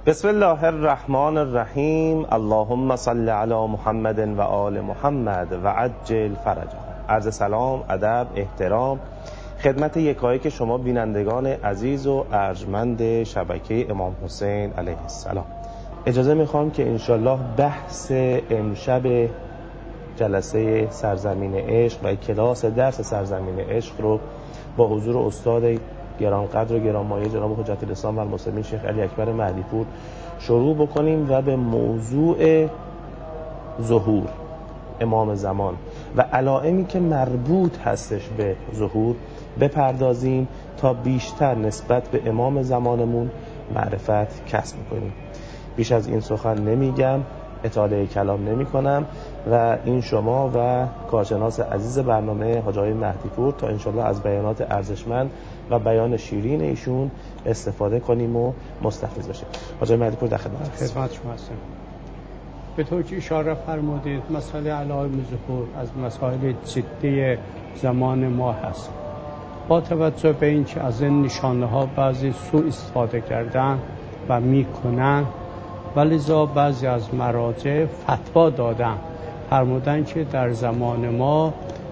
بسم الله الرحمن الرحیم. اللهم صل علی محمد و آل محمد و عجل فرجهم. عرض سلام، ادب، احترام خدمت یکایک شما بینندگان عزیز و ارجمند شبکه امام حسین علیه السلام. اجازه میخوام که انشالله بحث امشب جلسه سرزمین عشق و کلاس درس سرزمین عشق رو با حضور استاد گرانقدر و گرانمایه جناب حجت الاسلام و المسلمین شیخ علی اکبر مهدی پور شروع بکنیم و به موضوع ظهور امام زمان و علائمی که مربوط هستش به ظهور بپردازیم تا بیشتر نسبت به امام زمانمون معرفت کسب کنیم. بیش از این سخن نمیگم، اطاله کلام نمی کنم و این شما و کارشناس عزیز برنامه حاج آقای مهدی پور تا انشالله از بیانات ارزشمند و بیان شیرین ایشون استفاده کنیم و مستفیض بشیم. حاج آقای مهدی پور در خدمت شما هستم. به طور که اشاره فرمودید مسئله علائم ظهور از مسائل جدی زمان ما هست. با توجه به اینکه از این نشانه ها بعضی سوء استفاده کردن و میکنن، ولذا بعضی از مراجع فتوا دادن فرمودن که در زمان ما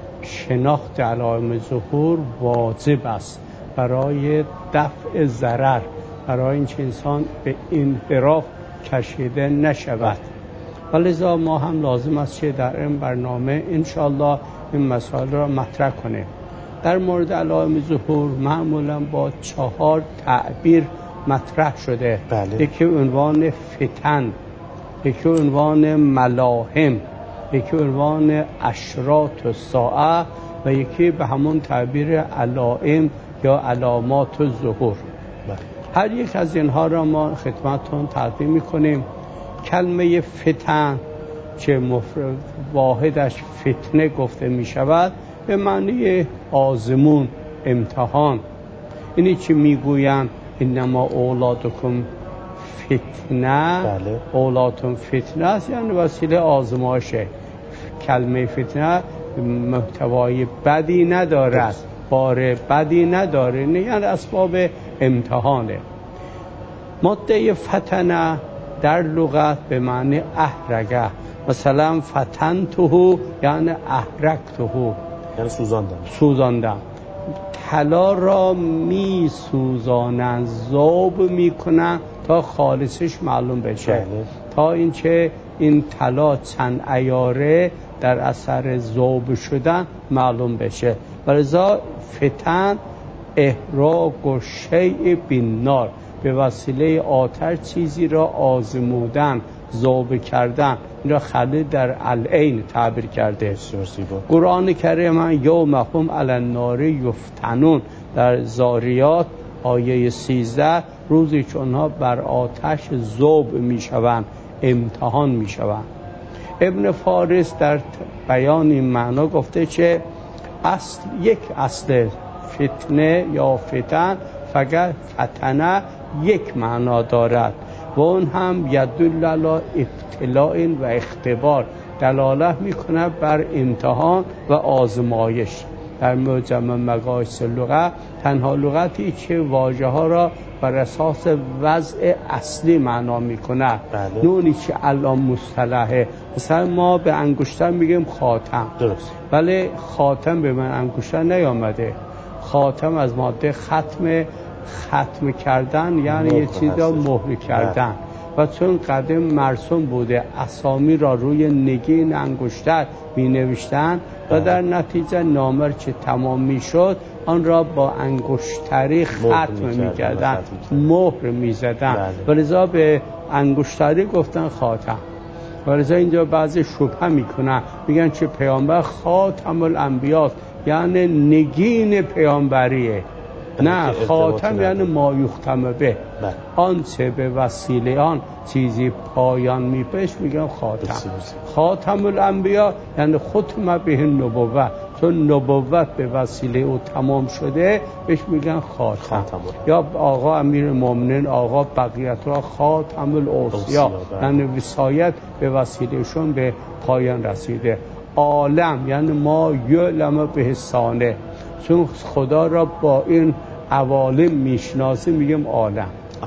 شناخت علائم ظهور واجب است برای دفع ضرر، برای اینکه انسان به انحراف کشیده نشود. ولذا ما هم لازم است که در این برنامه انشاءالله این مسائل را مطرح کنیم. در مورد علائم ظهور معمولا با 4 تعبیر مطرح شده. یکی عنوان فتن، یکی عنوان ملاهم، یکی عنوان اشراط الساعه و یکی به همون تعبیر علائم یا علامات الظهور. هر یک از اینها را ما خدمتتون تقدیم میکنیم. کلمه فتن که مفرد واحدش فتنه گفته میشود به معنی آزمون، امتحان. اینی که میگویند انما اولادکم فتنه، اولادتون فتنه است، یعنی وسیله آزمایشه. کلمه فتنه محتوای بدی ندارد، بار بدی نداره، یعنی اسباب امتحانه. ماده فتنه در لغت به معنی احرقه، مثلا فتنته یعنی احرقته، یعنی سوزاندم. طلا را می سوزانند، ذوب می کنند تا خالصش معلوم بشه. تا اینکه این طلا چند عیاره در اثر ذوب شدن معلوم بشه. ولذا فتن احراق و شیء بالنار، به وسیله آتش چیزی را آزمودن، ذوب کردن. این را خلیل در العین تعبیر کرده. قرآن کریم یومهم علی النار یفتنون در زاریات آیه 13 روزی که اونها بر آتش ذوب میشوند، امتحان میشوند. ابن فارس در بیان این معنا گفته که یک اصل فتنه یا فتن فقط فتنه یک معنا دارد و اون هم یدل علی ابتلاء و اختبار، دلالت میکنه بر امتحان و آزمایش. در معجم مقاییس لغت تنها لغتی که واژه ها را بر اساس وضع اصلی معنا میکنه، نونی که الان مصطلحه. مثلا ما به انگشتر میگیم خاتم، درست، ولی خاتم به من انگشتر نیامده. خاتم از ماده ختم کردن، یعنی یه چیز را مهر کردن. و چون قدیم مرسوم بوده اسامی را روی نگین انگشتر می نوشتن و در نتیجه نامه که تمام می شد آن را با انگشتری ختم می کردن، مهر می زدن. ولذا به انگشتری گفتن خاتم. ولذا اینجا بعضی شبهه می کنن، میگن که پیامبر خاتم الانبیاء یعنی نگین پیامبریه. نه، خاتم یعنی ما یختم به، آنچه به وسیله آن چیزی پایان میپش میگن خاتم. خاتم الانبیاء یعنی ختم به نبوت، چون نبوت به وسیله او تمام شده بهش میگن خاتم. یا آقا امیر المؤمنین آقا بقیت را خاتم الاوصیا، یعنی وصایت به وسیلهشون به پایان رسیده. عالم یعنی ما یعلم به حسانه، چون خدا را با این عوالم میشناسیم میگیم عالم.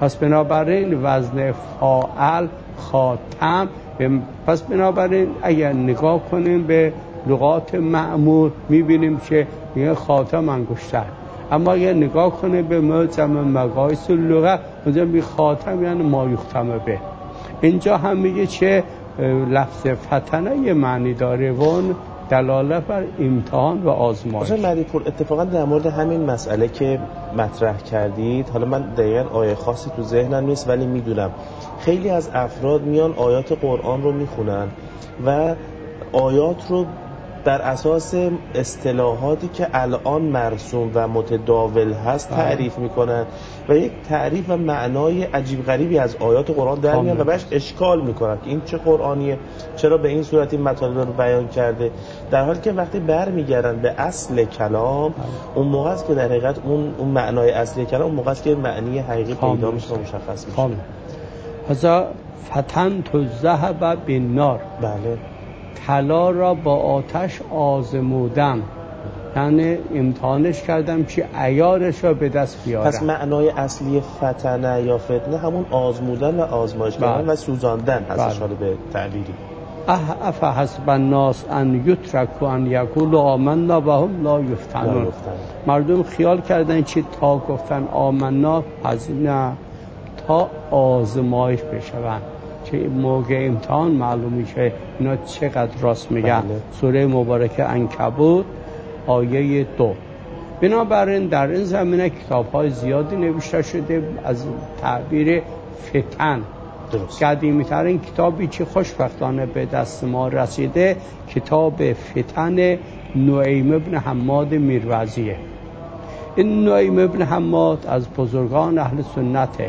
پس بنابراین وزن فاعل خاتم. پس بنابراین اگر نگاه کنیم به لغات معمول میبینیم که یه خاتم انگشتر، اما اگر نگاه کنیم به معجم مقاییس اللغه اونجا می خاتم یعنی ما یختم به. اینجا هم میگه که لفظ فتنه یه معنی داره و اون دلالت بر امتحان و آزمایش. آقای مهدی‌پور اتفاقا در مورد همین مسئله که مطرح کردید، حالا من دقیقاً آیه خاصی تو ذهنم نیست ولی میدونم خیلی از افراد میان آیات قرآن رو میخونن و آیات رو بر اساس اصطلاحاتی که الان مرسوم و متداول هست تعریف میکنن و یک تعریف و معنای عجیب غریبی از آیات قرآن در میان و بهش اشکال میکنن که این چه قرآنیه، چرا به این صورت این مطالب رو بیان کرده، در حالی که وقتی برمیگردن به اصل کلام اون موقع است که در حقیقت اون معنای اصلی کلام اون موقع است که معنی حقیقی پیدا میشه و مشخص میشه. هذا فتنت الذهب بالنار، بله، طلا را با آتش آزمودم، یعنی امتحانش کردم که عیارش را به دست بیارم. پس معنای اصلی فتنه یا فتنه همون آزمودن و آزمایش کردن و سوزاندن هستش. حالا به تعبیری افحسب الناس ان یترکوا ان یقولوا آمنا و هم لا یفتنون. مردم خیال کردن که تا گفتن آمنا پس نه، تا آزمایش بشوند که موقع امتحان معلوم میشه اینا چقدر راست میگن. بله. سوره مبارکه عنکبوت آیه 2. بنابراین در این زمینه کتاب‌های زیادی نوشته شده از تعبیر فتن. قدیمی‌ترین کتابی که خوشبختانه به دست ما رسیده کتاب فتن نعیم ابن حماد میروزیه. این نعیم ابن حماد از بزرگان اهل سنته،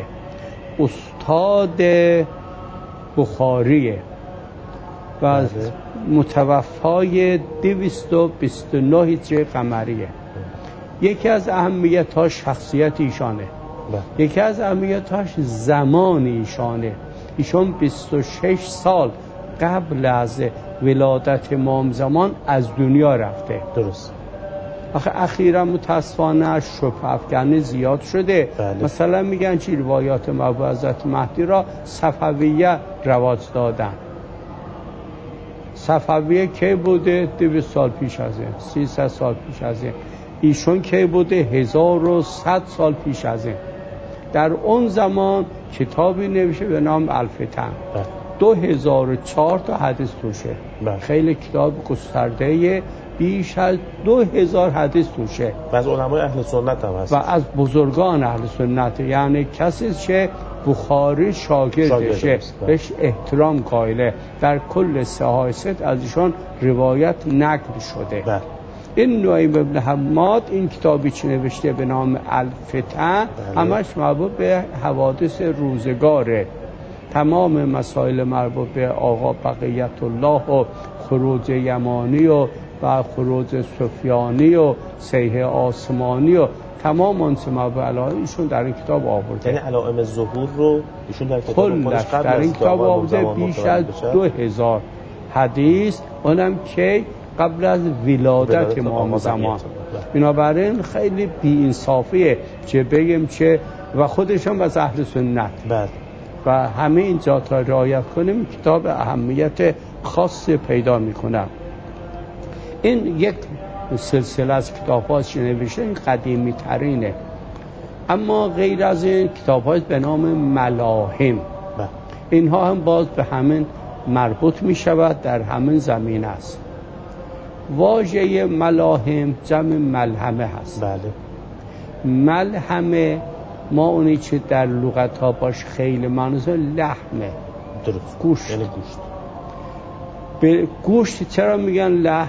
استاد بخاریه و از متوفای 229 هجری قمریه. یکی از اهمیتاش شخصیت ایشانه، یکی از اهمیتاش زمان ایشانه. ایشون 26 سال قبل از ولادت امام زمان از دنیا رفته. درست. آخه اخیرا متاسفانه شبه افکنی زیاد شده. بله. مثلا میگن چی روایات مربوط حضرت مهدی را صفویه رواج دادن. صفویه کی بوده؟ 200 سال پیش از این، 300 سال پیش از این. ایشون کی بوده؟ 1100 سال پیش از این. در اون زمان کتابی نوشته به نام الفتن. 2004 تا حدیث توشه. خیلی کتاب گسترده، بیش از 2000 حدیث توشه و از علمای اهل سنت هم هست و از بزرگان اهل سنت، یعنی کسی که بخاری شاگردشه، بهش احترام قائله، در کل سهایست از ایشان روایت نقل شده. این نعیم ابن حماد این کتابی چی نوشته به نام الفتن، همش مربوط به حوادث روزگاره. تمام مسائل مربوط به آقا بقیت الله و خروج یمانی و خروج سفیانی و صیح آسمانی و تمام آن مربوط علیه ایشون در این کتاب آورده. یعنی علائم ظهور رو ایشون در کتاب خودش در این کتاب آورده. بیش از 2000 حدیث، اونم که قبل از ولادت امام زمان. بنابراین خیلی بی‌انصافیه که بگیم که و خودشون از اهل سنت و همه این جات را رعایت کنیم، کتاب اهمیت خاص پیدا میکنه. این یک سلسله از کتاب‌هاست که نوشته، این قدیمی ترینه. اما غیر از این کتاب‌های به نام ملاحم، اینها هم باز به همین مربوط می شود، در همین زمینه است. واژه ملاحم جمع ملحمه هست. ملحمه ما اونی که در لغت ها باش خیلی معنیزه لحمه. درست. گوشت. یعنی گوشت. به گوشت چرا میگن لحم؟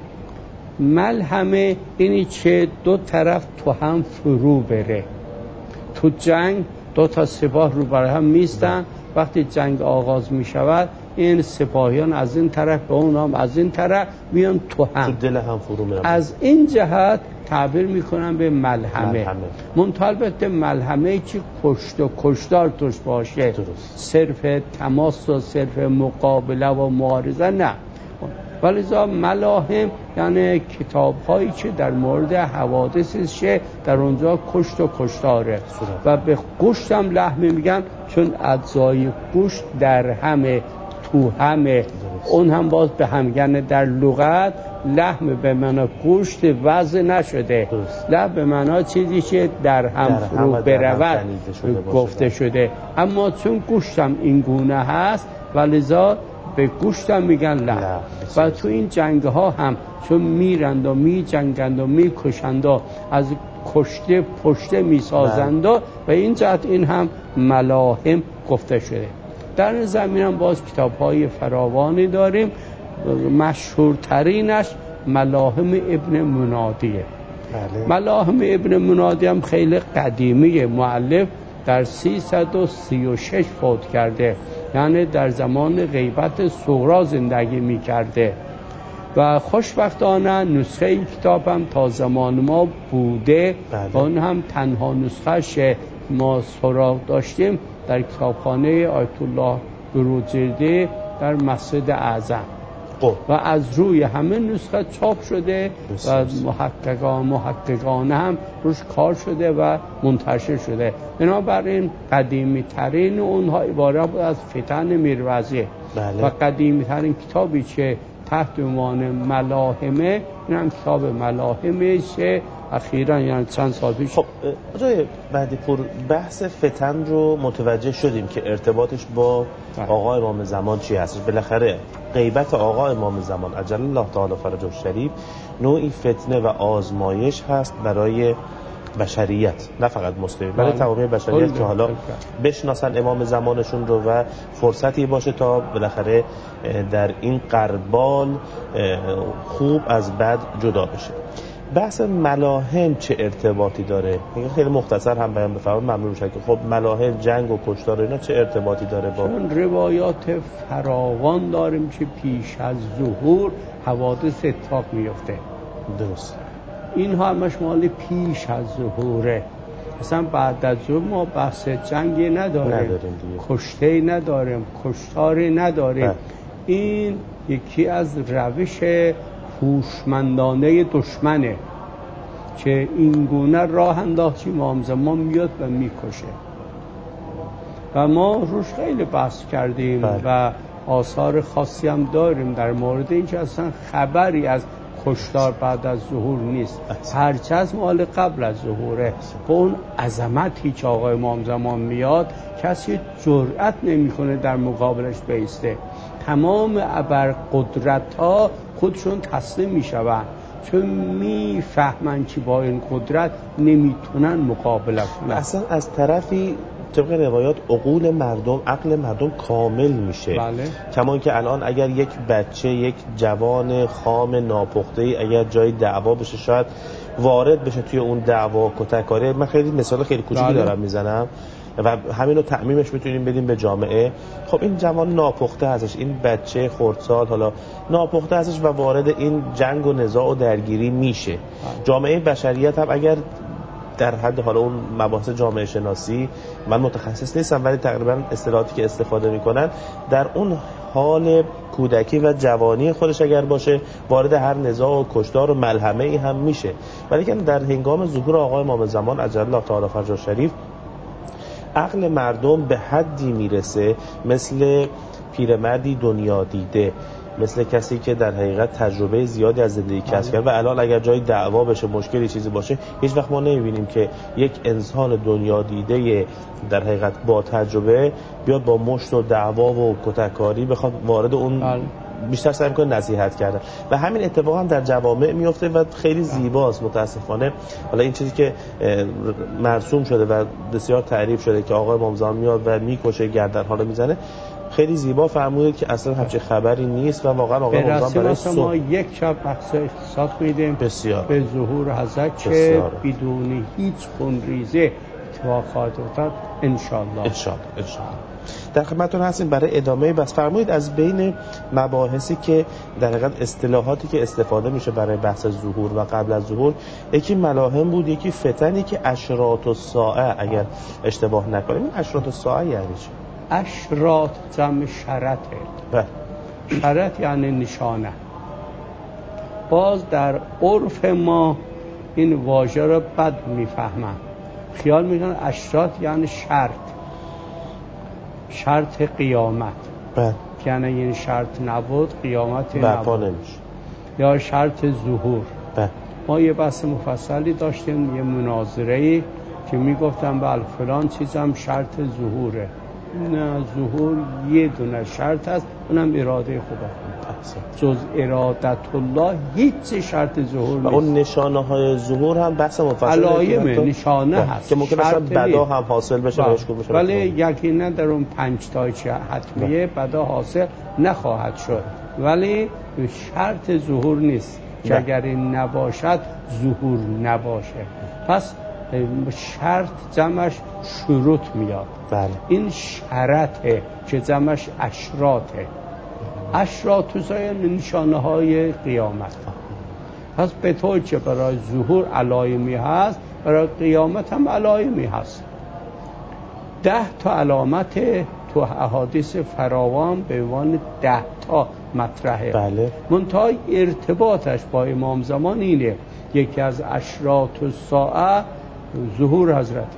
ملحمه اینی که دو طرف تو هم فرو بره. تو جنگ دو تا سپاه رو برای هم میستن، وقتی جنگ آغاز میشود این سپاهیان از این طرف به اون هم از این طرف میان تو دل هم فرو میرن. از این جهت تعبیر میکنن به ملحمه. البته ملحمه چی کشت و کشتار توش باشه. درست. صرف تماس و صرف مقابله و معارضه نه. ولذا ملاهم یعنی کتاب هایی که در مورد حوادثشه، در اونجا کشت و کشتاره و به گوشت هم لحمه میگن، چون اجزای گوشت در همه تو همه اون هم باز به هم، یعنی در لغت لحم به معنی گوشت وضع نشده، لحم به معنی چیزی که در هم رو برود گفته شده. اما چون گوشت هم این گونه هست ولذا به گوشت هم میگن لحم. و تو این جنگ ها هم چون میرند و می جنگند و می کشند و از کشته پشته می سازند و این جهت این هم ملاهم گفته شده. در این زمین هم باز کتاب های فراوانی داریم، مشهورترینش ملاهم ابن منادیه. ملاهم ابن منادی هم خیلی قدیمی، مؤلف در 336 فوت کرده، یعنی در زمان غیبت صغرا زندگی می کرده و خوشبختانه نسخه این کتاب هم تا زمان ما بوده و اون هم تنها نسخهش ما سراغ داشتیم در کتابخانه آیت الله بروجردی در مسجد اعظم و از روی همه نسخه چاپ شده و محققانه هم روش کار شده و منتشر شده. بنابراین قدیمی ترین اونها عبارت بود از فتن میروزی و قدیمی ترین کتابی که تحت عنوان ملاهمه، این هم کتاب ملاهمه که اخیراً یعنی چند سال پیش. خب آقای مهدی پور، بحث فتن رو متوجه شدیم که ارتباطش با آقا امام زمان چی هست. بالاخره غیبت آقا امام زمان عجل الله تعالی فرجه الشریف نوعی فتنه و آزمایش هست برای بشریت، نه فقط مسلمین، برای تمامی بشریت که حالا بشناسن امام زمانشون رو و فرصتی باشه تا بالاخره در این قربال خوب از بد جدا بشه. بحث ملاهم چه ارتباطی داره؟ خیلی مختصر هم بیان بفرمایید ممنون میشم که خب ملاهم، جنگ و کشتار اینا چه ارتباطی داره با؟ چون روایات فراوان داریم که پیش از ظهور حوادث اتفاق میفته. درست. این همش مال پیش از ظهوره. اصلا بعد از ظهور ما بحث جنگی نداریم، کشته نداریم، کشتاری نداریم. این یکی از روش هوشمندانه دشمنه که این گونه راه انداخت امام زمان میاد و میکشه و ما روش خیلی بحث کردیم و آثار خاصی هم داریم در مورد اینکه اصلا خبری از کشتار بعد از ظهور نیست، هرچه از مال قبل از ظهوره. با اون عظمتی که آقای امام زمان میاد کسی جرأت نمیکنه در مقابلش بیسته. تمام ابرقدرت ها خودشون تسلیم میشوند چون میفهمن که با این قدرت نمیتونن مقابله کنن. اصلا از طرفی طبق روایات عقول مردم، عقل مردم کامل میشه. کما که الان اگر یک بچه، یک جوان خام ناپخته ای اگر جای دعوا بشه شاید وارد بشه توی اون دعوا کتککاری. من خیلی مثال خیلی کوچیکی دارم میزنم و همین رو تعمیمش میتونیم بدیم به جامعه. خب این جوان ناپخته هستش، این بچه خردسال حالا ناپخته هستش و وارد این جنگ و نزاع و درگیری میشه. جامعه بشریت هم اگر در حد حالا اون مباحث جامعه شناسی، من متخصص نیستم ولی تقریبا اصطلاحاتی که استفاده میکنن در اون حال کودکی و جوانی خودش اگر باشه وارد هر نزاع و کشتار و ملحمه ای هم میشه. ولی که در هنگام ظهور آقای امام زمان عجل الله تعالی فرجه الشریف عقل مردم به حدی میرسه مثل پیرمردی دنیا دیده، مثل کسی که در حقیقت تجربه زیادی از زندگی کسب کرد و الان اگر جای دعوا بشه، مشکلی چیزی باشه، هیچ وقت ما نمیبینیم که یک انسان دنیا دیده در حقیقت با تجربه بیاد با مشت و دعوا و کتککاری بخواد وارد اون بیشتر سعی می‌کنه نصیحت کردن و همین اتفاق هم در جوامع میفته و خیلی زیباست. متاسفانه حالا این چیزی که مرسوم شده و بسیار تعریف شده که آقای امام زمان میاد و میکشه، گردن‌ها رو میزنه، خیلی زیبا فرمودید که اصلا همچین خبری نیست و واقعا آقای امام زمان برای ما یک شب بخش اختصاص میدیم بسیار به ظهور حضرت که بدون هیچ خونریزی اتفاق خواهد افتاد ان شاء الله. در خدمتتون هستیم برای ادامه. بس فرمایید از بین مباحثی که در حقیقت اصطلاحاتی که استفاده میشه برای بحث ظهور و قبل از ظهور، یکی ملاهم بود، یکی فتنی که اشراط الساعه اگر اشتباه نکنیم. این اشراط الساعه یعنی چی؟ اشراط جمع شرطه. شرط یعنی نشانه. باز در عرف ما این واژه رو بد میفهمن، خیال میکنن اشراط یعنی شرط قیامت. یعنی این شرط نبود قیامت نبود، یا شرط ظهور. ما یه بحث مفصلی داشتیم، یه مناظره‌ای که میگفتم بله فلان چیزم شرط ظهوره. نه، ظهور یه دونه شرط هست، اونم اراده خدا. جز ارادت الله هیچ شرط ظهور نیست. و اون نشانه های ظهور هم بحث مفصل علائم نشانه هست که ممکن اصلا بدا هم حاصل بشه بشه، ولی یقینا در اون 5 تا حتمیه بدا حاصل نخواهد شد، ولی شرط ظهور نیست که اگر این نباشد ظهور نباشه. پس شرط جمعش شروط میاد. این شرطه که جمعش اشراطه. اشراط نشانه های قیامت. پس به طور که برای ظهور علائمی هست، برای قیامت هم علائمی هست. 10 تا علامت تو احادیث فراوان به عنوان 10 تا مطرحه. منتها ارتباطش با امام زمان اینه، یکی از اشراط الساعه ظهور حضرته،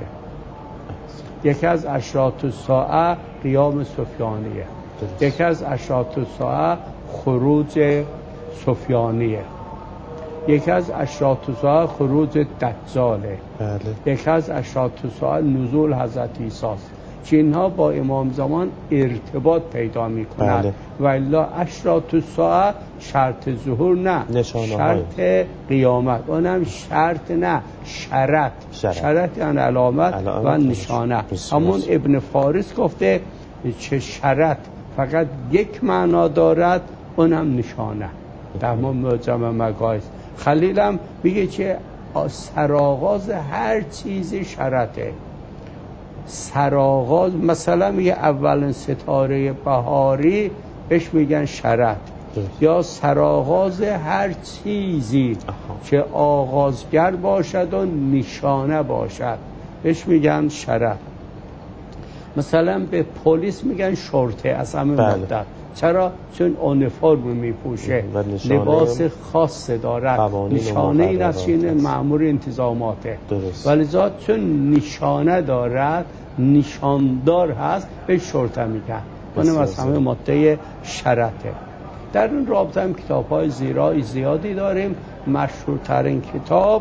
یکی از اشراط الساعه قیام سفیانیه، یکی از اشراط الساعه خروج سفیانیه، یکی از اشراط الساعه خروج دجاله، یکی از اشراط الساعه نزول حضرت عیسی است که اینها با امام زمان ارتباط پیدا میکنند. و الا اشراط الساعه شرط ظهور نه، شرط قیامت. اونم شرط نه، شرط یعنی علامت و نشانه. همون ابن فارس گفته چه شرط فقط یک معنا دارد، اونم نشانه. در معجم مقایس خلیل هم میگه که سرآغاز هر چیزی شرطه. سرآغاز مثلا میگه اولین ستاره بهاری بهش میگن شرط، یا سرآغاز هر چیزی که آغازگر باشد و نشانه باشد بهش میگن شرط. مثلا به پلیس میگن شرطه از همه مدت. چرا؟ چون اونیفرم میپوشه، لباس خاص دارد، نشانه این است که این مأمور انتظاماته. ولی چون نشانه دارد، نشاندار هست، به شرطه میگن. اونم از همه ماده شرطه. در این رابطه هم کتاب‌های زیادی داریم. مشهورترین کتاب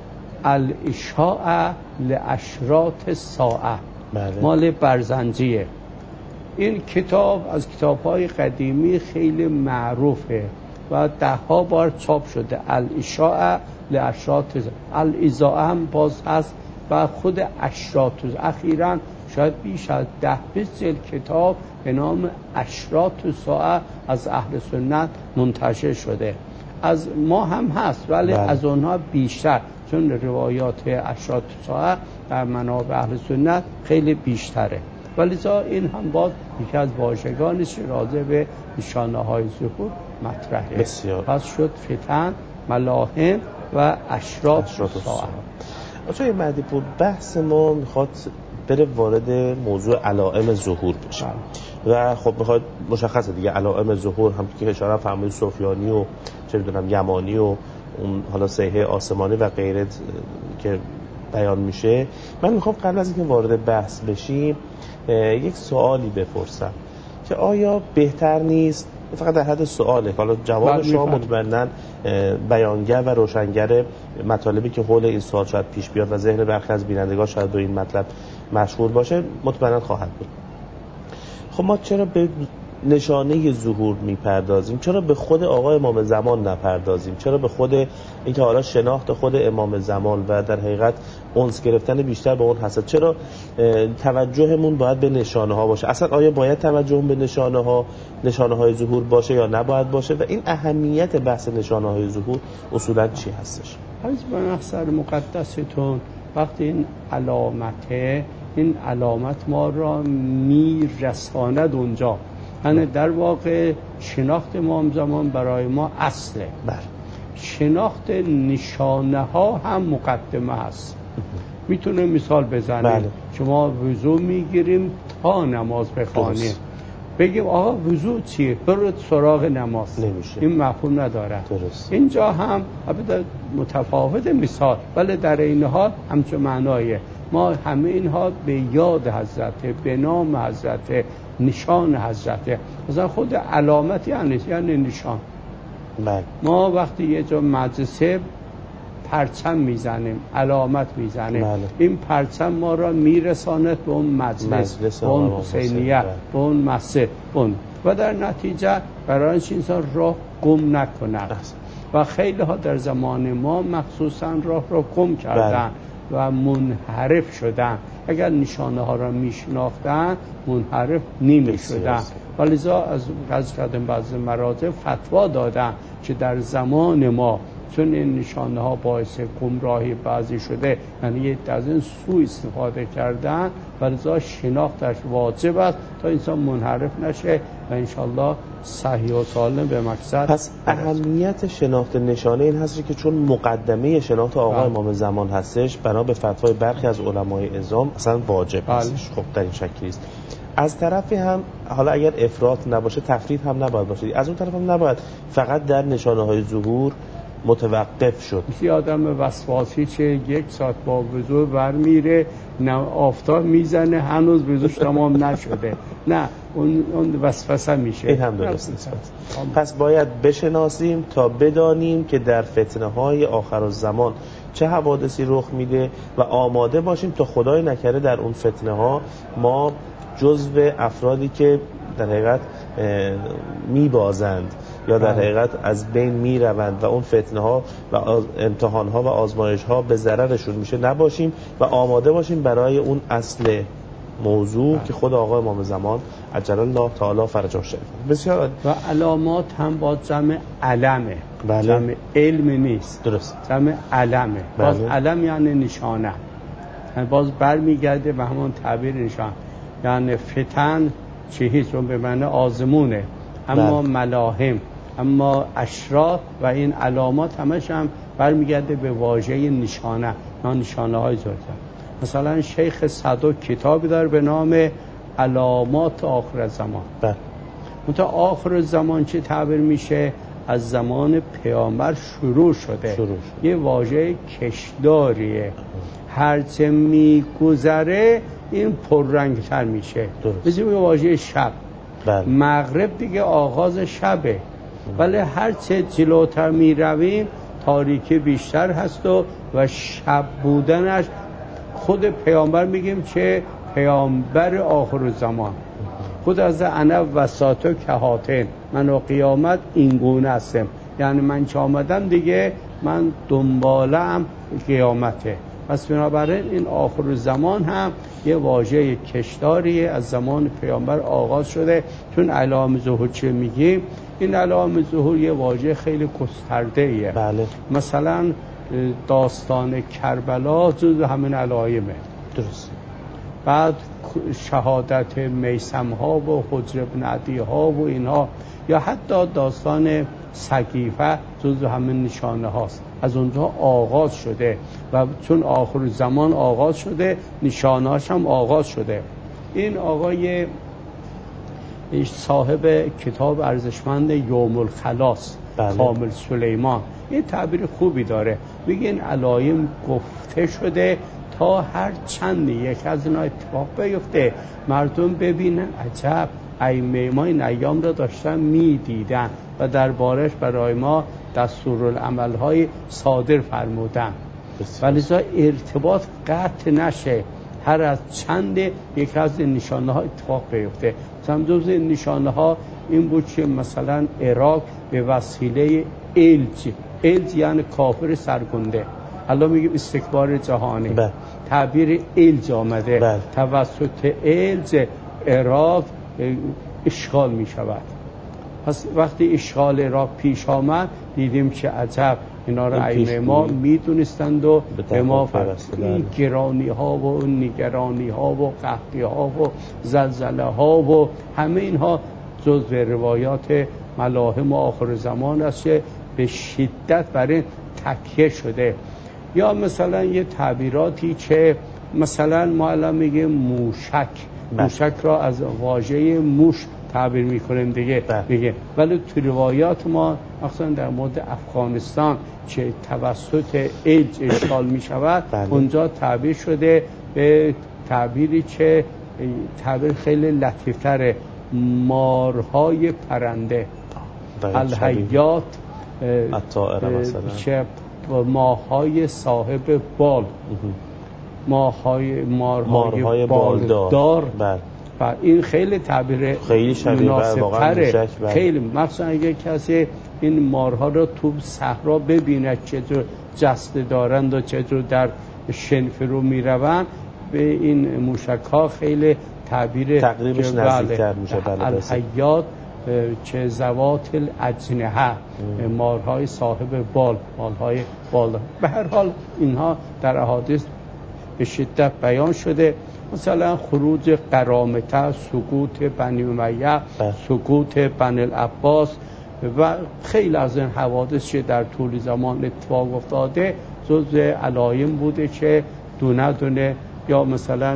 الاشاعه لاشراط الساعه مال برزنجیه. این کتاب از کتاب‌های قدیمی خیلی معروفه و 10 بار چاپ شده. الاشاعه لاشراط الاذاعه هم باز هست و خود اشراط. اخیراً شاید بیش از 10-20 جلد کتاب به نام اشراط الساعه از اهل سنت منتشر شده. از ما هم هست ولی از اونها بیشتر، چون روایات اشراط الساعه در منابع اهل سنت خیلی بیشتره. ولی این هم باز یکی از واژگانی است راجع به نشانه‌های ظهور مطرحه. بسیار. پس شد فتن، ملاحم و اشراط الساعه. آقای مهدی پور، بحث ما میخواد بره وارد موضوع علائم ظهور بشه و خب میخواد مشخصه دیگه علائم ظهور هم که اشاره فرمودید سفیانی و چه میدونم یمانی و اون حالا صحیح آسمانی و غیره که بیان میشه. من میخوام قبل از اینکه وارد بحث بشیم یک سوالی بپرسم که آیا بهتر نیست، فقط در حد سواله، حالا جواب شما مطمئناً بیانگر و روشنگر مطالبی که حول این سوال شاید پیش بیاد و ذهن برخی از بینندگان شاید به این مطلب مشغول باشه مطمئناً خواهد بود. خب ما چرا به نشانه ظهور میپردازیم؟ چرا به خود آقا امام زمان نپردازیم؟ چرا به خود اینکه حالا شناخت خود امام زمان و در حقیقت انس گرفتن بیشتر به اون هست؟ چرا توجهمون باید به نشانه ها باشه؟ اصلا آیا باید توجه به نشانه های ظهور باشه یا نباید باشه؟ و این اهمیت بحث نشانه های ظهور اصولا چی هستش؟ از بنفسر مقدستون وقتی این علامت ما را میرساند اونجا، یعنی در واقع شناخت امام زمان برای ما اصله. شناخت نشانه ها هم مقدمه هست. میتونه مثال بزنیم. شما وضو میگیریم تا نماز بخوانیم. بگیم آقا وضو چیه؟ برو سراغ نماز. نمیشه. این مفهوم نداره. درست. اینجا هم البته متفاوت مثال، ولی در این حال همچون معنایه. ما همه اینها به یاد حضرت، به نام حضرت، نشان حضرت. مثلا خود علامت یعنی نشان. بله. ما وقتی یه جا مدرسه پرچم میزنیم، علامت میزنیم، بله. این پرچم ما را میرساند به اون مجلس، به اون حسینیه، به اون مسجد، و در نتیجه برای اینکه انسان راه گم نکند. و خیلی ها در زمان ما مخصوصا راه را گم کردن و منحرف شدن. اگر نشانه ها را میشناختن منحرف نمی شدن. ولذا از قدم بعض مراجع فتوا دادن که در زمان ما چون این نشانه ها باعث گمراهی بعضی شده، یعنی از این سوء استفاده کردن، ولذا شناختش واجب است تا انسان منحرف نشه و انشالله صحیح و سالم به مقصد. پس اهمیت شناخت نشانه این هست که چون مقدمه شناخت آقای امام زمان هستش، بنا به فتوای برخی از علمای اعظام اصلا واجب هستش. خب در این شکلی است. از طرفی هم حالا اگر افراط نباشه تفرید هم نباید باشه، از اون طرف هم نباید فقط در نشانه های ظهور متوقف شد. یه آدم وسواسی چه 1 ساعت با وضو برمیره، نه آفتاب میزنه هنوز وضوش تمام نشده، نه اون وسوسه میشه. این هم درست. پس باید بشناسیم تا بدانیم که در فتنه های آخر الزمان چه حوادثی رخ میده و آماده باشیم تا خدای نکرده در اون فتنه ها ما جزو افرادی که در حقیقت میبازند یا در حقیقت از بین میروند و اون فتنه ها و امتحان ها و آزمایش ها به ضررشون میشه نباشیم و آماده باشیم برای اون اصل موضوع که خود آقای امام زمان عجل الله تعالی فرجه شریف. بسیار و علامات هم با جمع علمه. بله. جمع علم نیست. درست. جمع علمه. بله. باز علم یعنی نشانه، یعنی باز برمیگرده به همون تعبیر نشان. یعنی فتن چیزی به معنی آزمونه، اما ملاهم، اما اشراط و این علامات همش هم برمیگرده به واژه نشانه، نشانه های زرده. مثلا شیخ صدوق کتابی داره به نام علامات آخر زمان. منتها آخر زمان چه تعبیر میشه؟ از زمان پیامبر شروع شده. یه واژه کشداریه، هرچه میگذره این پررنگتر میشه. مثل واژه شب. مغرب دیگه آغاز شبه، ولی هرچه جلوتر میرویم تاریکی بیشتر هست و شب بودنش خود پیامبر میگیم که پیامبر آخر زمان خود از انا وساطو کهاتن، من و قیامت این گونه هستم، یعنی من چه آمدم دیگه من دنبالم قیامته. پس بنابراین این آخر زمان هم یه واژه کشداریه، از زمان پیامبر آغاز شده. چون علائم ظهور چه میگیم؟ این علائم ظهور یه واژه خیلی گسترده‌ایه. بله. مثلا داستان کربلا جز همین علائمه. درست. بعد شهادت میثم ها و حجر بن عدی ها و اینها، یا حتی داستان سقیفه جز همین نشانه هاست، از اونجا آغاز شده و چون آخر زمان آغاز شده نشانه هاش هم آغاز شده. این آقای صاحب کتاب ارزشمند یوم الخلاص، کامل سلیمان، این تعبیر خوبی داره. میگه این علائم گفته شده تا هر چند یک از اینا اتفاق بیفته مردم ببینن عجب ائمه ما این ایام را داشتن میدیدن و دربارش برای ما دستورالعمل‌های صادر فرمودن. ولذا ارتباط قطع نشه، هر از چند یک از نشانه ها اتفاق بیفته. مثلا جز این نشانه ها این بود که مثلا عراق به وسیله الج یعنی کافر سرگنده، الان میگیم استکبار جهانی، تعبیر الج آمده، توسط الج عراق اشغال می شود. پس وقتی اشغال عراق پیش آمد دیدیم که عجب اینا رو ائمه ما میدونستند و به ما این گرانی ها و نگرانی ها و قحطی ها و زلزله ها و همه اینها جزء روایات ملاهم آخر زمان است که به شدت برای تکیه شده. یا مثلا یه تعبیراتی که مثلا ما الان میگیم موشک، موشک را از واژه موش تعبیر میکنیم دیگه میگه. ولی تو روایات ما مثلا در مورد افغانستان که توسط ایج اشغال میشود اونجا تعبیر شده به تعبیری که تعبیر خیلی لطیفتره، مارهای پرنده الحیات الطائره مثلا که ماهای صاحب بال، مارهای بالدار و این خیلی تعبیر خیلی مناسب‌تره. خیلی مخصوصا اگه کسی این مارها رو تو صحرا ببیند چطور جسته دارند و چطور در شنف رو میروند، به این موشک‌ها خیلی تعبیر تقریبش نزدیک‌تر میشه. الحیات چه ذوات الاجنحه، مارهای صاحب بال، مارهای بالدار. به هر حال اینها در احادیث به شدت بیان شده. مثلا خروج قرامطه، سقوط بنی امیه، سقوط بنی العباس و خیلی از این حوادث که در طول زمان اتفاق افتاده جزء علایم بوده که دونه دونه، یا مثلا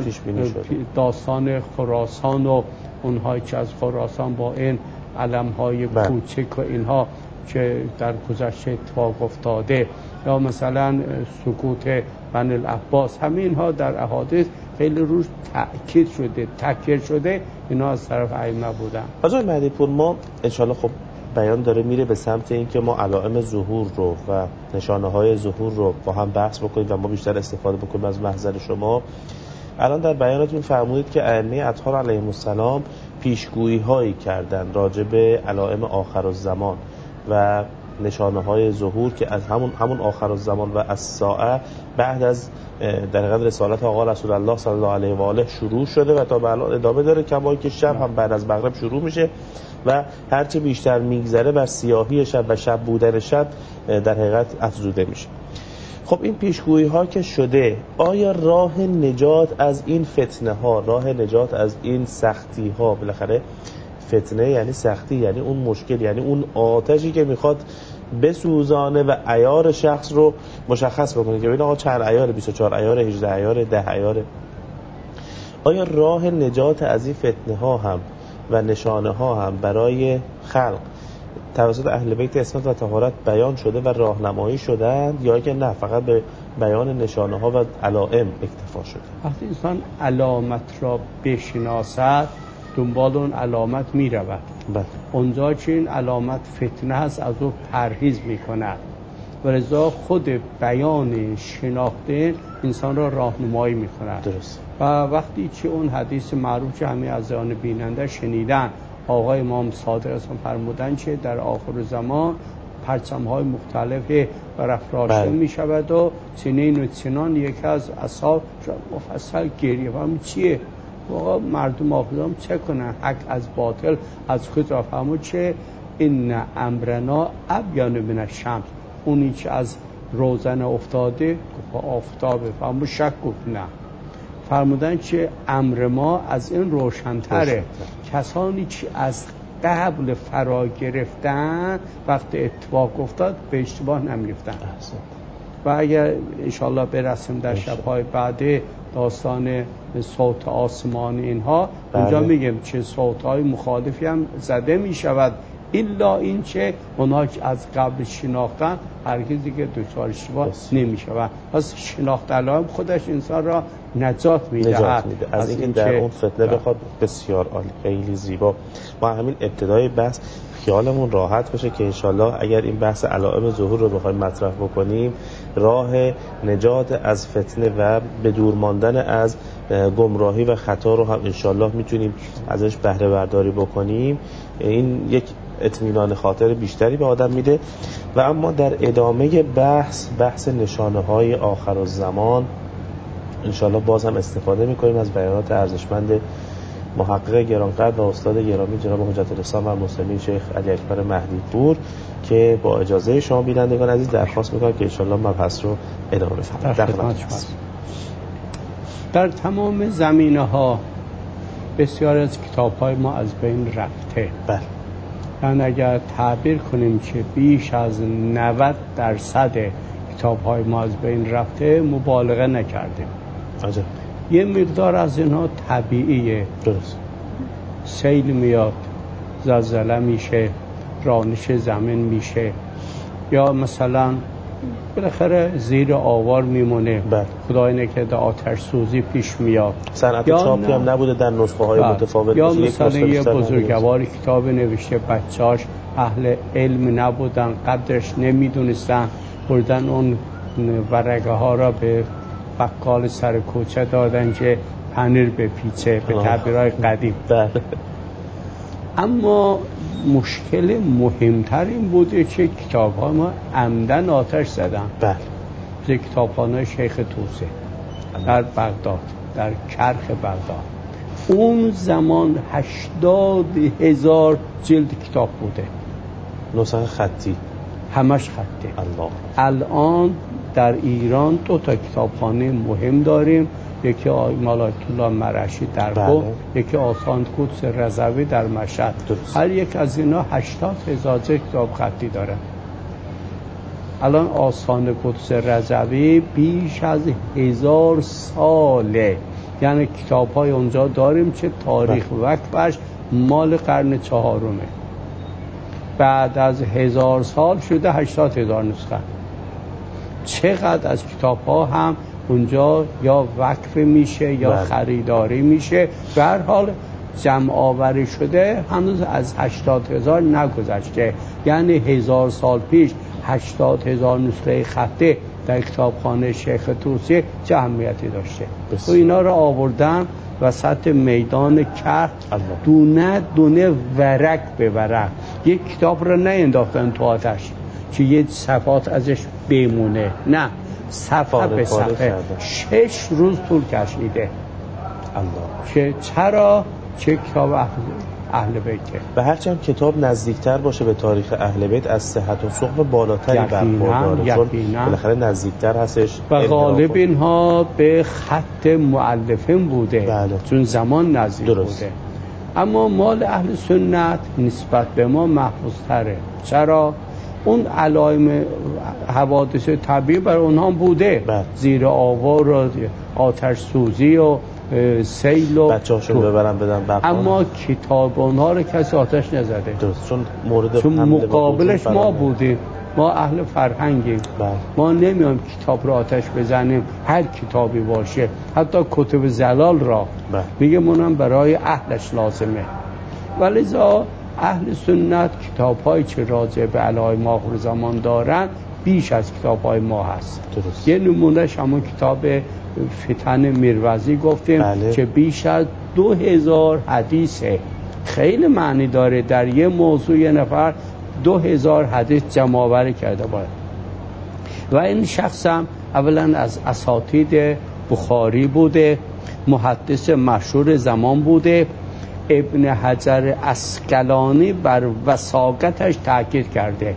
داستان خراسان و اونهایی که از خراسان با این علمهای کوچک و اینها که در گذشته اتفاق افتاده، یا مثلا سقوط بنی العباس، همه اینها در احادیث خیلی روش تأکید شده، تکرار شده، اینا از طرف ائمه بودن. آقای مهدی پور، ما انشالله خب بیان داره میره به سمت این که ما علائم ظهور رو و نشانه های ظهور رو با هم بحث بکنیم و ما بیشتر استفاده بکنیم از محضر شما. الان در بیاناتون فرمودید که ائمه اطهار علیهم السلام پیشگویی هایی کردن راجع به علائم آخرالزمان و نشانه های ظهور که از همون آخرالزمان و از ساعه بعد از در حقیقت رسالت آقا رسول الله صلی الله علیه و آله شروع شده و تا به الان ادامه داره، کما که شب هم بعد از مغرب شروع میشه و هرچه بیشتر میگذره بر سیاهی شب و شب بودن شب در حقیقت افزوده میشه. خب این پیشگویی ها که شده، آیا راه نجات از این فتنه ها، راه نجات از این سختی ها، بالاخره فتنه یعنی سختی، یعنی اون مشکل، یعنی اون آتشی که میخواد بسوزانه و عیار شخص رو مشخص بکنه که ببین آقا چند عیار، 24 عیار، 18 عیار، 10 عیار، آیا راه نجات از این فتنه ها هم و نشانه ها هم برای خلق توسط اهل بیت عصمت و طهارت بیان شده و راهنمایی شدند، یا که نه فقط به بیان نشانه ها و علائم اکتفا شده؟ وقتی انسان علامت را بشناسد دنبال اون علامت می رود. اونجا که این علامت فتنه هست از او پرهیز می کند و رضا خود بیان شناخته انسان را راهنمایی می کند. درست. و وقتی که اون حدیث معروف که همه از آن بیننده شنیدن، آقای امام صادق اسلام فرمودن که در آخر زمان پرچم‌های مختلف برافراشته می شود و چنین و چنان. یکی از اصحاب مفصل گریه فرمود چیه؟ واقعا مردم آخرام چه کنن؟ حق از باطل از خود را فرمود که این امرنا ابیان من الشمس، اونی که از روزن افتاده با آفتابه. فرمود شک گفت نه. فرمودن که امر ما از این روشن‌تره. کسانی که از قبل فرا گرفتن وقت اتفاق افتاد به اشتباه نمی‌افتن. و اگر انشالله برسیم در شب‌های بعد داستان صوت آسمان اینها، اونجا میگم چه صوت‌های مخالفی هم زده می‌شود، الا این که اونها که از قبل شناختن هرگز دیگه دچار اشتباه نمی‌شود. پس شناخت علائم خودش انسان را نجات می‌دهد از اینکه در اون فتنه بخواد. بسیار عالی، خیلی زیبا. ما همین ابتدای بحث خیالمون راحت بشه که انشالله اگر این بحث علائم ظهور رو بخوایم مطرح بکنیم، راه نجات از فتنه و به دور ماندن از گمراهی و خطا رو هم انشالله میتونیم ازش بهره برداری بکنیم. این یک اطمینان خاطر بیشتری به آدم میده. و اما در ادامه بحث نشانه های آخر الزمان انشالله باز هم استفاده میکنیم از بیانات ارزشمند محقق گرانقدر و استاد گرامی جناب حجت الاسلام و المسلمین شیخ علی اکبر مهدی پور، که با اجازه شما بینندگان عزیز درخواست میکنم که انشالله مبحث رو ادامه بدیم. در تمام زمینه ها بسیار از کتاب های ما از بین رفته. بله. یعنی اگر تعبیر کنیم که بیش از 90% کتاب های ما از بین رفته، مبالغه نکردیم. عجب. یه مقدار از اینها طبیعیه، درست. سیل میاد، زلزله میشه، رانش زمین میشه، یا مثلا بالاخره زیر آوار میمونه، خدای نکرده آتش سوزی پیش میاد. صنعت چاپی هم نبوده در نسخه های متفاوت، یا مثلا یه بزرگواری کتاب نوشته، بچه‌اش اهل علم نبودن، قدرش نمیدونستن، بردن اون ورقه ها را به بقال سر کوچه دادن که پنیر بپیچه، به تعبیرهای قدیم. اما مشکل مهمتر این بوده که کتاب ها ما عمدن آتش زدن. مثل کتابخانه شیخ توسی در بغداد، در کرخ بغداد، اون زمان 80,000 جلد کتاب بوده، نسخه خطی، همش خطی. الله. الان در ایران 2 تا کتابخانه مهم داریم، یکی مال آیت الله مرشی در قم، یکی آستان قدس رضوی در مشهد. هر یک از اینا 80,000 کتاب خطی داره. الان آستان قدس رضوی بیش از 1000 ساله، یعنی کتاب های اونجا داریم که تاریخ وقفش مال قرن 4. بعد از 1000 سال شده 80,000 نسخه. چقدر از کتاب ها هم اونجا یا وقف میشه یا خریداری میشه. به هر حال جمع آوری شده هنوز از 80,000 نگذشته، یعنی 1000 سال پیش 80,000 نسخه خطی در کتابخانه شیخ توسی چه اهمیتی داشته. و اینا رو آوردن وسط میدان کرخ، دونه دونه ورق به ورق. یک کتاب رو نینداختن تو آتش که یه صفحات ازش بمونه، نه، صفحه به صفحه 6 روز طول کشیده. الله. که چرا؟ چه کتاب اهل بیته. و هرچند کتاب نزدیکتر باشه به تاریخ اهل بیت از صحت و سقم بالاتری برخورداره، چون بالاخره نزدیکتر هستش و غالب اینها به خط مؤلفین بوده. چون زمان نزدیک بوده. اما مال اهل سنت نسبت به ما محفوظتره. چرا؟ اون علائم حوادث طبیعی بر اونها بوده، زیر آوار و آتش سوزی و سیل و بچه‌هاشون ببرن بدن بقال. اما کتاب اونها رو کسی آتش نزده، چون مقابلش ما بودیم. ما اهل فرهنگیم. ما نمیایم کتاب رو آتش بزنیم، هر کتابی باشه، حتی کتب زلال را میگه منم برای اهلش لازمه. ولذا اهل سنت کتاب‌هایی که راجع به علائم آخر زمان دارن بیش از کتاب‌های ما هست. یه نمونهش همون کتاب فتن میروزی گفتیم که بیش از 2000 حدیثه. خیلی معنی داره در یه موضوع یه نفر 2000 حدیث جمع آوری کرده باید. و این شخص هم اولا از اساتید بخاری بوده، محدث مشهور زمان بوده. ابن حجر عسقلانی بر وثاقتش تاکید کرده.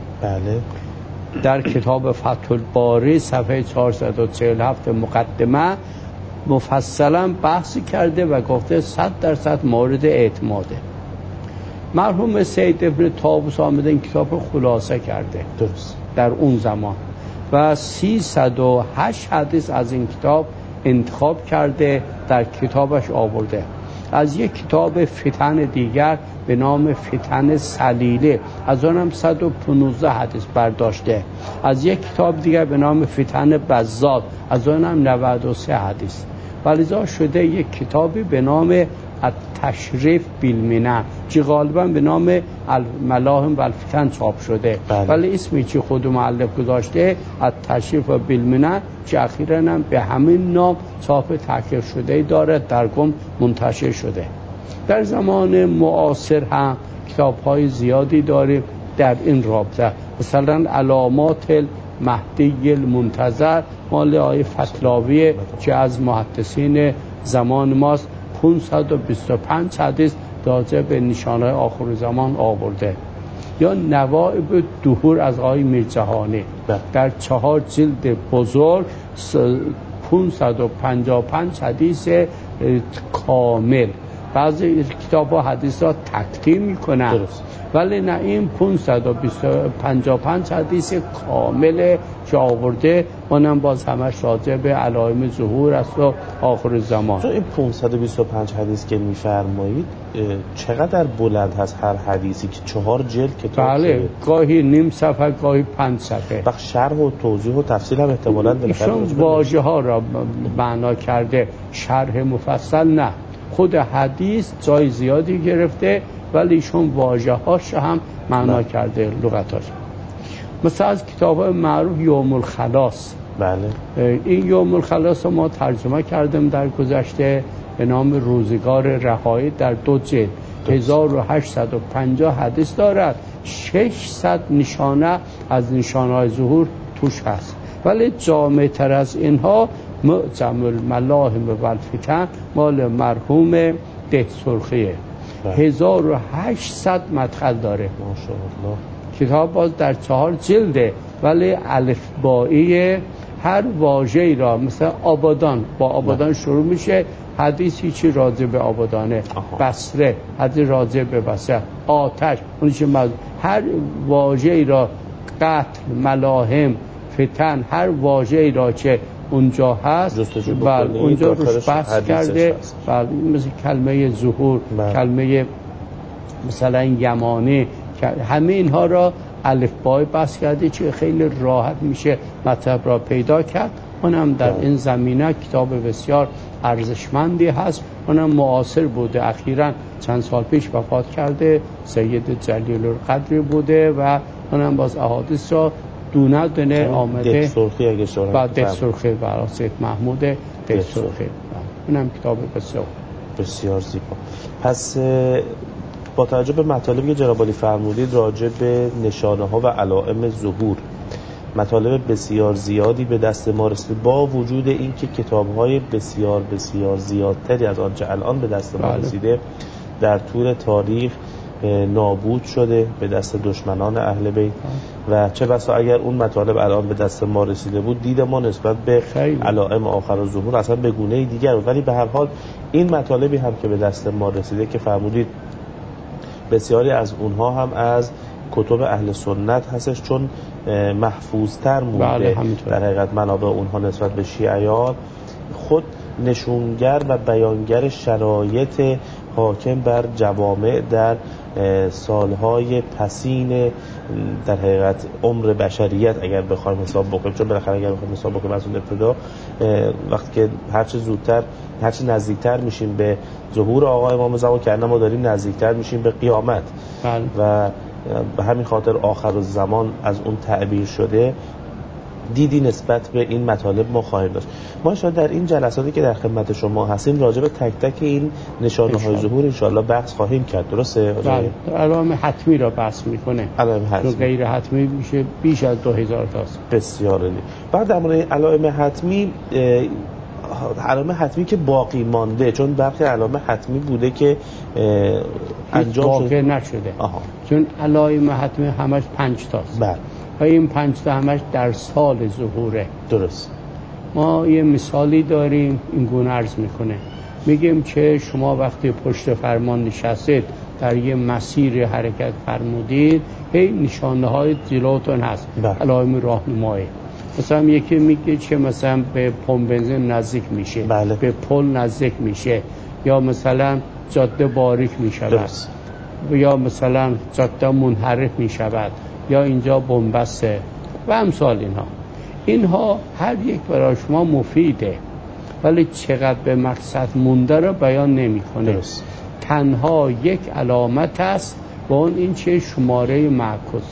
در کتاب فتح الباری صفحه 447 مقدمه مفصلا بحثی کرده و گفته 100% مورد اعتماده. مرحوم سید ابن طاووس آمده این کتاب رو خلاصه کرده در اون زمان و 308 حدیث از این کتاب انتخاب کرده، در کتابش آورده. از یک کتاب فتن دیگر به نام فتن سلیله از آنم 115 حدیث برداشته. از یک کتاب دیگر به نام فتن بزاد از آنم 93 حدیث. ولذا شده یک کتابی به نام التشریف بالمنن که غالبا به نام الملاهم و الفتن چاپ شده، ولی اسمی که خود مؤلف گذاشته التشریف بالمنن که اخیراً هم به همین نام چاپ تحقیق شده دارد، در قم منتشر شده. در زمان معاصر هم کتاب‌های زیادی داریم در این رابطه، مثلا علامات المهدی المنتظر مال آقای فتلاوی که از محدثین زمان ماست، 525 حدیث راجع به نشانه‌های آخر زمان آورده. یا نوائب دهور از آقای میرجهانی در 4 جلد بزرگ 555 حدیث کامل. بعضی کتاب ها حدیث را تقدیم میکنن، ولی نه، این 555 حدیث کامل که آورده، اونم باز همش راجع به علائم ظهور است و آخر زمان. تو این 525 حدیث که میفرمایید چقدر بلند هست هر حدیثی که 4 جلد کتاب؟ بله، گاهی نیم صفحه، گاهی 5 صفحه. بخش شرح و توضیح و تفصیل هم احتمالاً ایشون واژه ها را معنا کرده، شرح مفصل نه. خود حدیث جای زیادی گرفته، ولی ایشون واژه هاش هم معنا کرده، لغتاش. مثلا از کتاب معروف یوم الخلاص، بله، این یوم الخلاص ما ترجمه کردیم در گذشته به نام روزگار رهایی، در 2 جلد 1850 حدیث دارد، 600 نشانه از نشانه‌های ظهور توش هست. ولی جامع تر از اینها معجم الملاهم و الفتن مال مرحوم دهسرخیه، 1800 مدخل داره. ماشاءالله. کتاب باز در 4 جلده، ولی الفبایی هر واژه‌ای را، مثلا آبادان، با آبادان شروع میشه، حدیثی چی راجع به آبادانه، بصره حدیث راجع به بصره، آتش اون چه هر واژه‌ای را، قتل، ملاهم، فتن، هر واژه‌ای را که اونجا هست، بله اونجا روش بحث کرده. بله، مثل کلمه ظهور، کلمه مثلا یمانی، همه اینها را الفبای بحث کرده که خیلی راحت میشه مطلب را پیدا کرد. اونم در این زمینه کتاب بسیار ارزشمندی هست. اونم معاصر بوده، اخیراً چند سال پیش وفات کرده، سید جلیل القدر بوده و اونم باز احادیث را دونه دونه آمده. دهسرخی اگه شما بعد دهسرخی برای سید محمود دهسرخی، اونم کتاب بسیار زیبا. پس با توجه به مطالبی که جناب عالی فرمودید راجع به نشانه ها و علائم ظهور، مطالب بسیار زیادی به دست ما رسید، با وجود اینکه کتاب‌های بسیار بسیار زیادتری از آنچه الان به دست ما رسیده در طول تاریخ نابود شده به دست دشمنان اهل بیت و چه بسا اگر اون مطالب الان به دست ما رسیده بود، دید ما نسبت به علائم آخر و ظهور اصلا به گونه دیگر بود. ولی به هر حال این مطالبی هم که به دست ما رسیده که فرمودید بسیاری از اونها هم از کتب اهل سنت هستش، چون محفوظتر مونده در حقیقت منابع اونها نسبت به شیعیان، خود نشونگر و بیانگر شرایط حاکم بر جوامع در سالهای پسین در حقیقت عمر بشریت اگر بخوایم حساب بکنیم، چون بالاخره اگر بخوایم حساب بکنیم از اون ابتدا، وقتی که هرچه زودتر هرچه نزدیکتر میشیم به ظهور آقا امام زمان که ما داریم نزدیکتر میشیم به قیامت و به همین خاطر آخر الزمان از اون تعبیر شده، دیدی نسبت به این مطالب ما خواهیم داشت. ما شاید در این جلساتی که در خدمت شما هستیم راجع به تک تک این نشانه های ظهور انشالله بحث خواهیم کرد، درسته؟ علائم حتمی را بحث میکنه، علائم حتمی، غیر حتمی میشه بیش از 2000 تاست. بسیار عالی. بعد در مورد علائم حتمی، علائم حتمی که باقی مانده، چون برخی علائم حتمی بوده که انجام واقع نشده. چون علائم حتمی همش 5 تاست. بله. و این 5 تا همش در سال ظهوره. درست. ما یه مثالی داریم این گونه عرض میکنه، میگیم که شما وقتی پشت فرمان نشستید در یه مسیر حرکت فرمودید، هی نشانه های جلوتون هست، علائم راهنمایی. مثلا یکی میگه که مثلا به پمپ بنزین نزدیک میشه، بله. به پل نزدیک میشه، یا مثلا جاده باریک میشود، یا مثلا جاده منحرف میشود، یا اینجا بنبسته و امثال اینها هر یک برای شما مفیده، ولی چقدر به مقصد مونده را بیان نمیکنه. تنها یک علامت است و اون این چه شماره معکوس،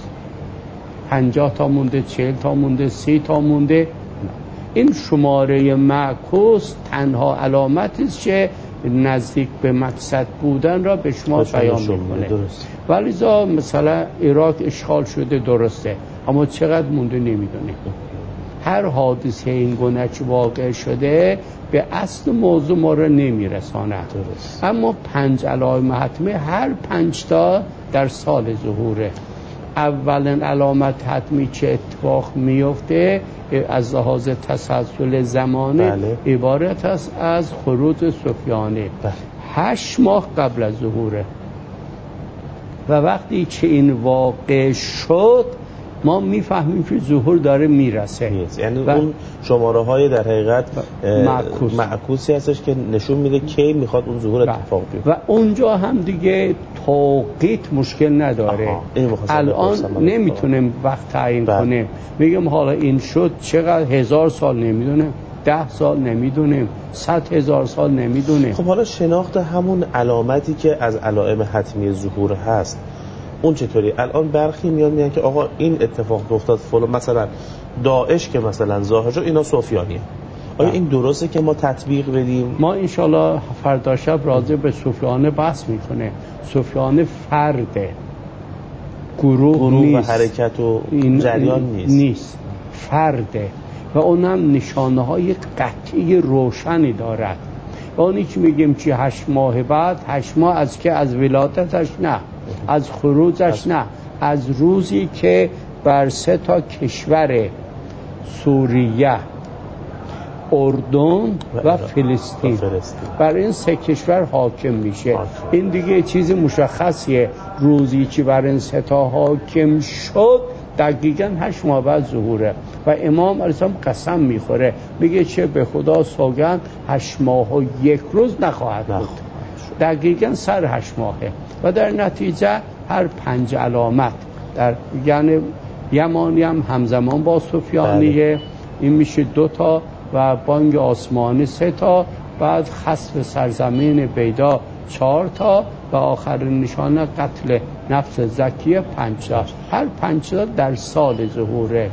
50 تا مونده، 40 تا مونده، 30 تا مونده. این شماره معکوس تنها علامتی است که نزدیک به مقصد بودن را به شما بیان میکنه. ولی مثلا عراق اشغال شده، درسته، اما چقدر مونده نمیدونه. هر حادثه این گونه که واقع شده به اصل موضوع ما را نمیرساند. اما 5 علائم حتمی هر 5 تا در سال ظهوره. اولین علامت حتمی که اتفاق میفته از لحاظ تسلسل زمانه عبارت است از خروج سفیانه. 8 ماه قبل از ظهوره و وقتی که این واقع شد ما میفهمیم که ظهور داره میرسه. یعنی اون شماره های در حقیقت معکوسی هستش که نشون میده کی میخواد اون ظهور اتفاق بیفته و اونجا هم دیگه توقیت مشکل نداره. الان نمیتونیم وقت تعیین کنیم، میگم حالا این شد چقدر 1000 سال نمیدونیم، 10 سال نمیدونیم، 100,000 سال نمیدونیم. خب حالا شناخت همون علامتی که از علائم حتمی ظهور هست اون چطوری؟ الان برخی میگن که آقا این اتفاق افتاد فلان، مثلا داعش که مثلا ظاهر شد اینا سفیانیه. آیا این درسته که ما تطبیق بدیم؟ ما انشالله فردا شب راجع به سفیانه بحث میکنه. سفیانه فرده، گروه نیست و حرکت و جریان نیست، فرده و اونم نشانه های قطعی روشنی دارد. و اونی که میگیم که 8 ماه بعد، 8 ماه از که از ولادتش نه، از خروجش نه، از روزی که بر 3 کشور سوریه، اردن و فلسطین بر این 3 کشور حاکم میشه. این دیگه چیز مشخصیه. روزی که بر این 3 حاکم شد دقیقاً 8 ماه بعد ظهوره و امام علیه السلام قسم میخوره، میگه چه به خدا سوگند 8 ماه و 1 روز نخواهد بود. دقیقاً سر 8 ماهه و در نتیجه هر 5 علامت در یعنی یمانی هم همزمان با سفیانیه، این میشه 2 و بانگ آسمانی 3 بعد خسف سرزمین بیدا 4 و آخرین نشانه قتل نفس زکیه 5 هر 5 در سال ظهوره.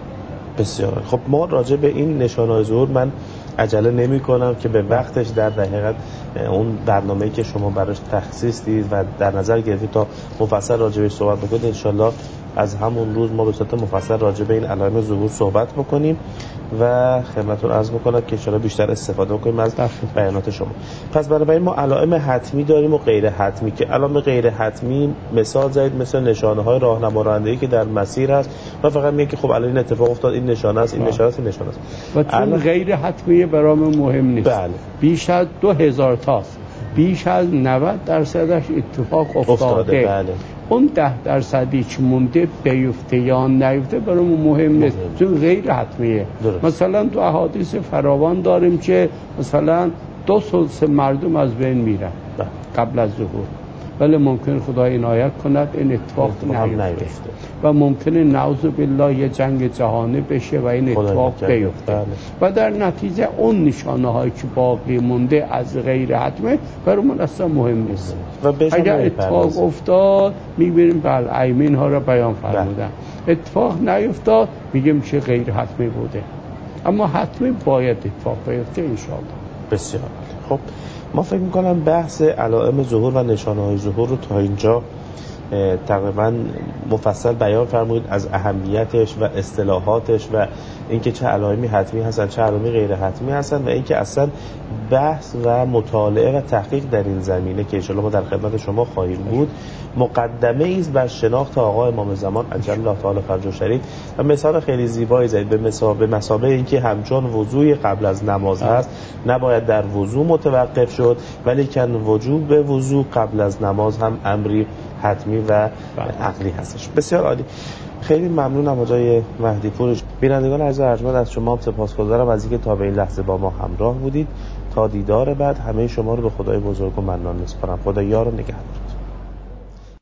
بسیار خب. ما راجع به این نشانه‌های ظهور من عجله نمی کنم که به وقتش در حقیقت اون برنامه‌ای که شما براش تخصیص دید و در نظر گرفتید تا مفصل راجع بهش صحبت بکنید، انشالله از همون روز ما به صورت مفصل راجع به این علائم ظهور صحبت بکنیم و خدمتتون عرض بکنم که انشالله بیشتر استفاده کنیم از بیانات شما. پس برای ما علائم حتمی داریم و غیر حتمی که علائم غیر حتمی مثال زدید مثل نشانه‌های راهنماینده‌ای که در مسیر هست و فقط میگه که خب الان این اتفاق افتاد، این نشانه است، این نشانه است، این نشانه است. و چون غیر حتمی برام مهم نیست. بیش از 2000 تاست، بیش از 90% اتفاق افتاده. اون 10% که مونده بیفته یا نیفته برام مهم نیست، چون غیر حتمیه. مثلا تو احادیث فراوان داریم که مثلا 2/3 مردم از بین میرن قبل از ظهور، ولی ممکن خدا عنایت کند این اتفاق نیفته و ممکنه نعوذ بالله یه جنگ جهانی بشه و این اتفاق بیفته و در نتیجه اون نشانه هایی که باقی مونده از غیر حتمه برامون اصلا مهم نیست. اگر اتفاق افتاد میبینیم بالعیمین ها را بیان فرمودن، اتفاق نیفتاد میگیم که غیر حتمی بوده، اما حتمی باید اتفاق بیفته انشاءالله. بسیار خب. ما فکر میکنم بحث علائم ظهور و نشانه‌های ظهور رو تا اینجا تقریبا مفصل بیان فرمودید، از اهمیتش و اصطلاحاتش و اینکه چه علائمی حتمی هستن چه علائمی غیر حتمی هستن و اینکه اصلا بحث و مطالعه و تحقیق در این زمینه که ان شاءالله ما در خدمت شما خواهیم بود مقدمه است بر شناخت آقا امام زمان عجل الله تعالی فرجه شریف و مثال خیلی زیبایی زدید به مثابه اینکه همچون وضوء قبل از نماز هست نباید در وضوء متوقف شد، ولی کن وجوب به وضوء قبل از نماز هم امری حتمی و عقلی هستش. بسیار عالی. خیلی ممنونم آقای مهدی پور. بینندگان عزیز ارجمند از شما سپاسگزارم از اینکه تا به این لحظه با ما همراه بودید. تا دیدار بعد همه شما رو به خدای بزرگ و منان میسپارم. خدا یار و نگهدار.